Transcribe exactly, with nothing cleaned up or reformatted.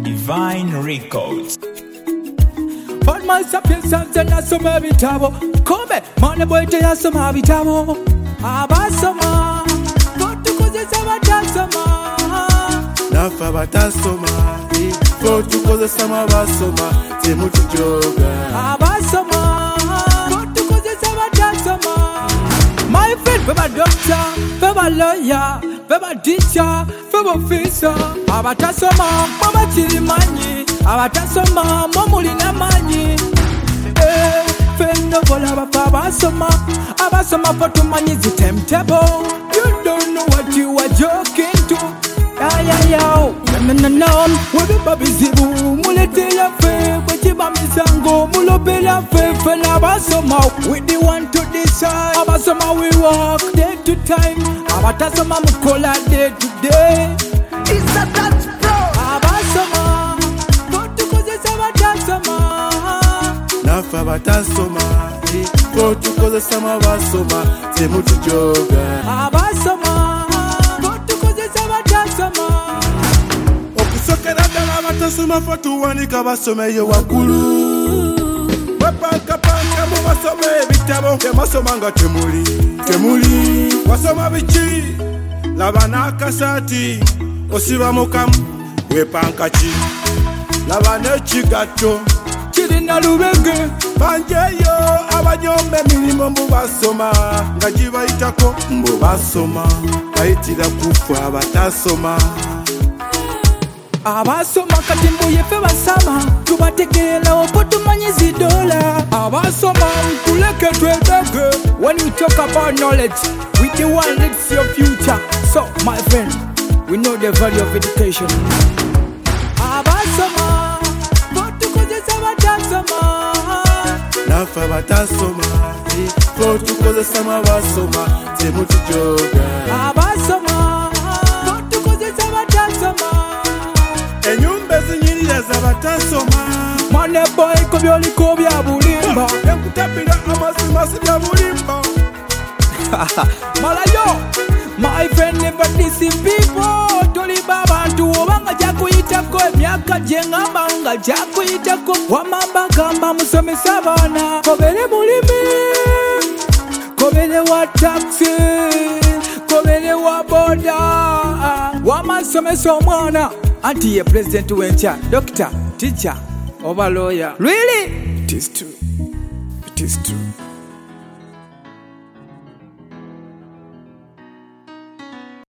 Divine Records. But my sapiens and nasoma bitabo. Come, money boy to yasoma bitabo. Abasoma, got to cause it's a batasoma. Nafa batasoma, for to cause some basoma. Temutu joga. Abasoma, got to cause it's a batasoma. My friend, Baba doctor, Baba lawyer, Baba teacher, Baba officer. Abatasoma, Mama Chirimanyi. Abatasoma, Momulina Manyi. Eh, Fendo Bola Baba Abasoma. Abasoma for to money is temptable. You don't know what you are joking to. Ya ya ya, no no no. We be baby zibu, mulete ya fe, wechiba misango, mulope ya fe, fe na Abasoma. We the one to decide. Abasoma we walk day to time. Abatasoma mukola day to day. It's a dance pro. Abasoma, got to cause it's a batasoma. Nafa batasoma, for to cause some basoma. Temutu joga. Abasoma, got to cause it's a batasoma. Okusokera dala batasoma for to wanika basome yo wakulu. Wapanka panka mu basome bitabo. Temasoma nga temuli, temuli. Wasoma bichi, labana kasati. Osiba mukamu, wepanka chi. Labane chigato. Chirina lubege. Banjeyo abanyombe milimo mubasoma. Ngajiba itako mubasoma. Kaitira kufa batasoma. Abasoma katimbo yefe basama. Tubategelela opo tumanyizi dola. Abasoma kuleke twedege. When you talk about knowledge, we the one leads your future. So my friend, we know the value of education. Abasoma, got to cause it's a batasoma. Nafa batasoma, for to cause some basoma. Temutu joga. Abasoma, got to cause it's a batasoma. Enyumba zinyirira za batasoma. Money boy kobyoli kobya bulimba. Yankutapira amasimasi bya bulimba. Malayo, my friend never deceive people. Toli baba ntu obanga jakuyitako emyaka jengamba nga jakuyitako. Wamamba gamba musomesa abaana. Kobere mulimi, kobere wa taxi, kobere wa boda. Wamasomesa omwana. Anti ye president wencha, doctor, teacher, oba lawyer. Really? It is true. It is true.